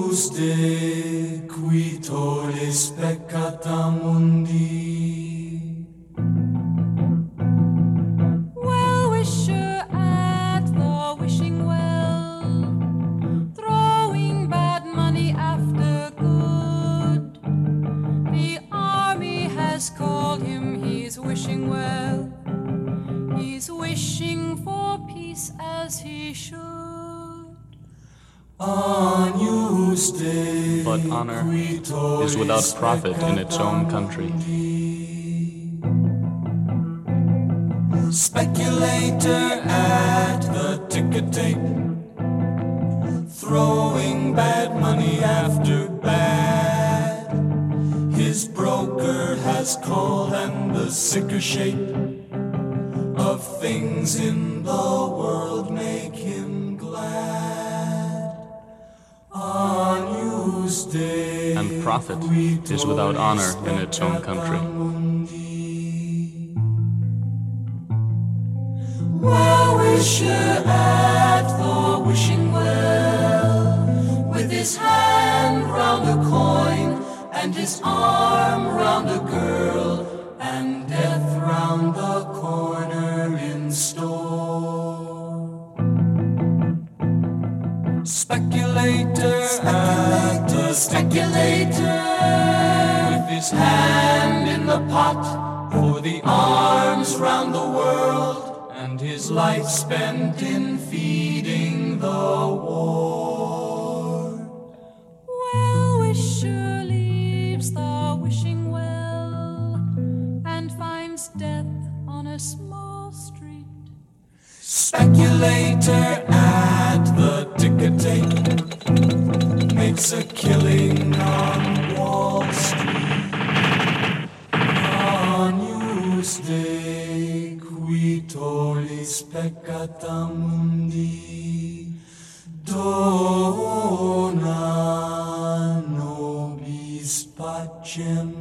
Agnus Dei qui tollis peccata mundi. Well-wisher at the wishing well, throwing bad money after good. The army has called him, he's wishing well. He's wishing for peace as he should. Agnus Dei But honor qui tollis is without profit in its own country. Speculator at the ticker tape, throwing bad money after bad. His broker has called, and the sicker shape of things in the world make him glad. Agnus Dei And profit is without honor in its own country. Well-wisher at the wishing well, with his hand round a coin and his arm round a girl, and death round the corner in store. Speculator at the speculator, with his hand in the pot for the arms round the world, and his life spent in feeding the war. Well-wisher leaves the wishing well and finds death on a small street. Speculator at the ticker tape makes a killing on Wall Street. Agnus Dei qui tollis peccata mundi, dona nobis pacem